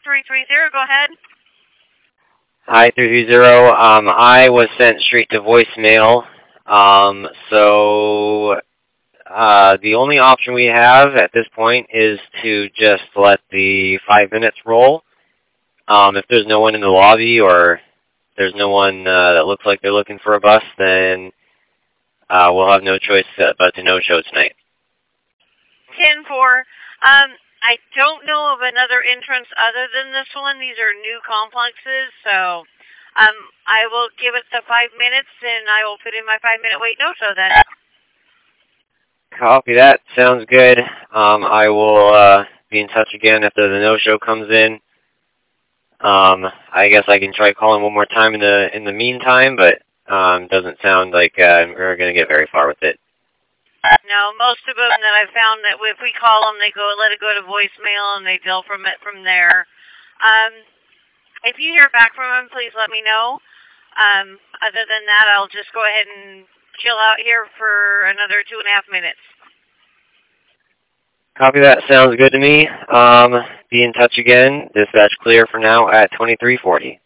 330, go ahead. Hi, 330. I was sent straight to voicemail. The only option we have at this point is to just let the 5 minutes roll. If there's no one in the lobby or there's no one that looks like they're looking for a bus, then we'll have no choice but to no-show tonight. 10-4. I don't know of another entrance other than this one. These are new complexes, so I will give it the 5 minutes, and I will put in my 5-minute wait no-show then. Copy that. Sounds good. I will be in touch again after the no-show comes in. I guess I can try calling one more time in the meantime, but doesn't sound like we're going to get very far with it. No, most of them that I've found that if we call them, they let it go to voicemail, and they bill from it from there. If you hear back from them, please let me know. Other than that, I'll just go ahead and chill out here for another 2.5 minutes. Copy that. Sounds good to me. Be in touch again. Dispatch clear for now at 2340.